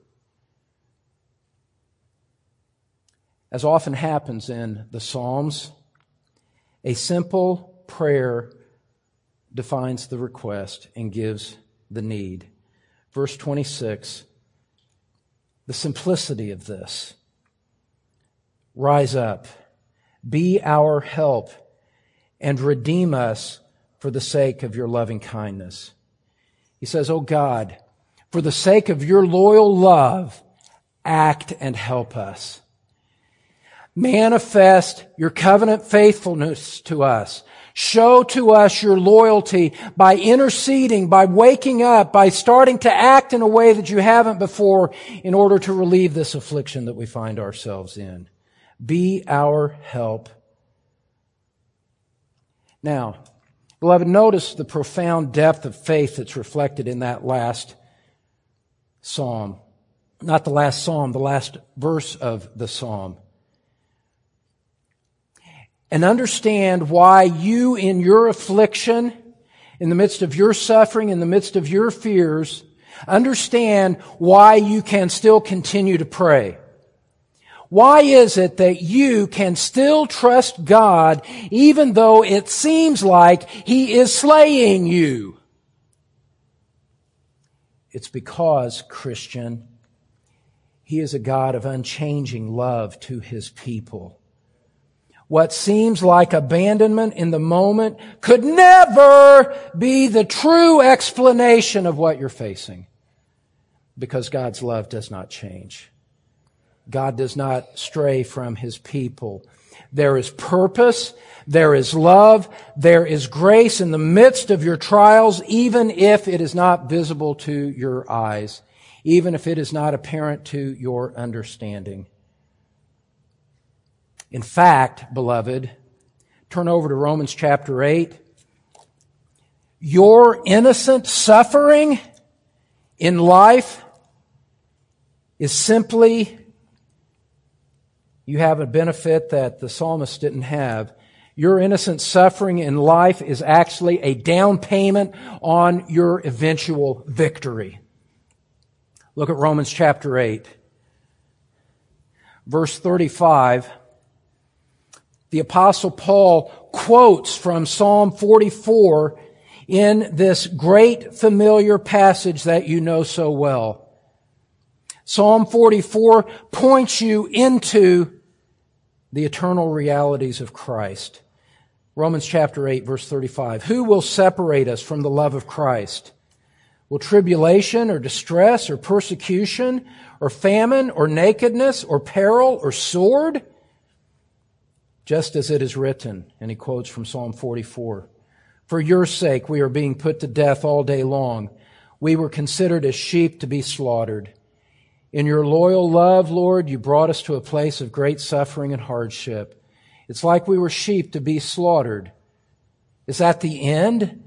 As often happens in the Psalms, a simple prayer defines the request and gives the need. Verse 26, the simplicity of this. "Rise up, be our help, and redeem us for the sake of your loving kindness." He says, "Oh God, for the sake of your loyal love, act and help us. Manifest your covenant faithfulness to us. Show to us your loyalty by interceding, by waking up, by starting to act in a way that you haven't before in order to relieve this affliction that we find ourselves in. Be our help." Now, beloved, notice the profound depth of faith that's reflected in that last psalm. Not the last psalm, the last verse of the psalm. And understand why you in your affliction, in the midst of your suffering, in the midst of your fears, understand why you can still continue to pray. Why is it that you can still trust God even though it seems like He is slaying you? It's because, Christian, He is a God of unchanging love to His people. What seems like abandonment in the moment could never be the true explanation of what you're facing, because God's love does not change. God does not stray from His people. There is purpose, there is love, there is grace in the midst of your trials, even if it is not visible to your eyes, even if it is not apparent to your understanding. In fact, beloved, turn over to Romans chapter 8. Your innocent suffering in life is simply, you have a benefit that the psalmist didn't have. Your innocent suffering in life is actually a down payment on your eventual victory. Look at Romans chapter 8, verse 35. The Apostle Paul quotes from Psalm 44 in this great familiar passage that you know so well. Psalm 44 points you into the eternal realities of Christ. Romans chapter 8, verse 35. "Who will separate us from the love of Christ? Will tribulation or distress or persecution or famine or nakedness or peril or sword?" just as it is written, and he quotes from Psalm 44, "For your sake we are being put to death all day long. We were considered as sheep to be slaughtered. In your loyal love, Lord, you brought us to a place of great suffering and hardship. It's like we were sheep to be slaughtered." Is that the end?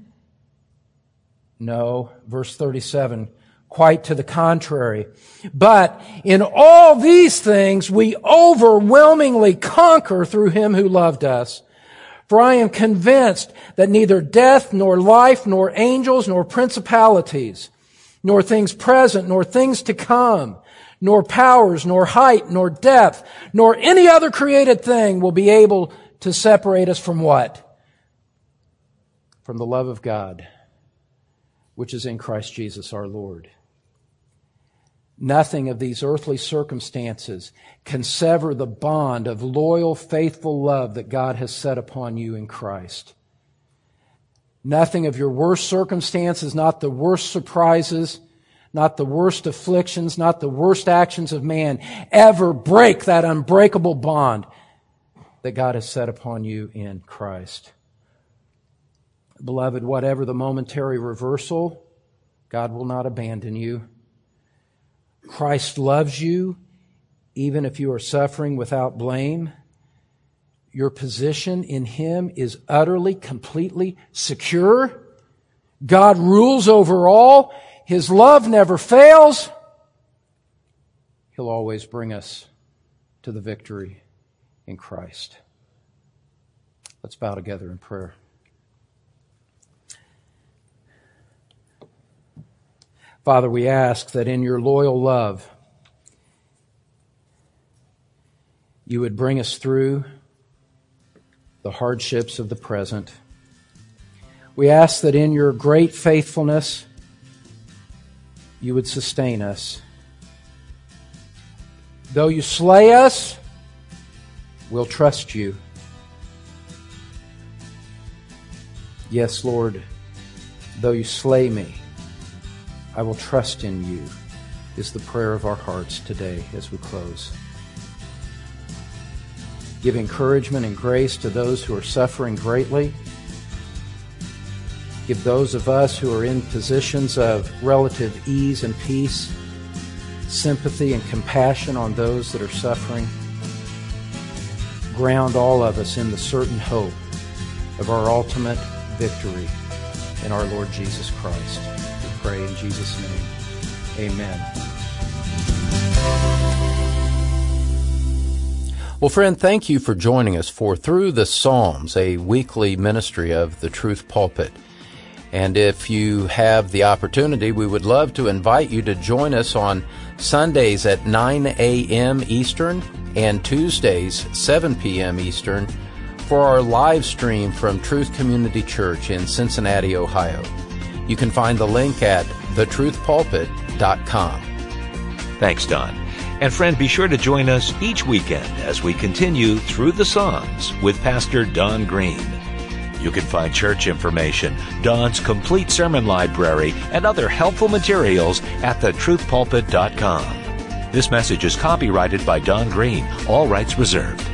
No. Verse 37, quite to the contrary. "But in all these things we overwhelmingly conquer through him who loved us. For I am convinced that neither death, nor life, nor angels, nor principalities, nor things present, nor things to come, nor powers, nor height, nor depth, nor any other created thing will be able to separate us from" what? From the love of God, which is in Christ Jesus our Lord. Nothing of these earthly circumstances can sever the bond of loyal, faithful love that God has set upon you in Christ. Nothing of your worst circumstances, not the worst surprises, not the worst afflictions, not the worst actions of man, ever break that unbreakable bond that God has set upon you in Christ. Beloved, whatever the momentary reversal, God will not abandon you. Christ loves you, even if you are suffering without blame. Your position in Him is utterly, completely secure. God rules over all. His love never fails. He'll always bring us to the victory in Christ. Let's bow together in prayer. Father, we ask that in your loyal love, you would bring us through the hardships of the present. We ask that in your great faithfulness, you would sustain us. Though you slay us, we'll trust you. Yes, Lord, though you slay me, I will trust in you, is the prayer of our hearts today as we close. Give encouragement and grace to those who are suffering greatly. Give those of us who are in positions of relative ease and peace sympathy and compassion on those that are suffering. Ground all of us in the certain hope of our ultimate victory in our Lord Jesus Christ. We pray in Jesus' name. Amen. Well, friend, thank you for joining us for Through the Psalms, a weekly ministry of the Truth Pulpit. And if you have the opportunity, we would love to invite you to join us on Sundays at 9 a.m. Eastern and Tuesdays, 7 p.m. Eastern, for our live stream from Truth Community Church in Cincinnati, Ohio. You can find the link at thetruthpulpit.com. Thanks, Don. And friend, be sure to join us each weekend as we continue Through the Psalms with Pastor Don Green. You can find church information, Don's complete sermon library, and other helpful materials at thetruthpulpit.com. This message is copyrighted by Don Green, all rights reserved.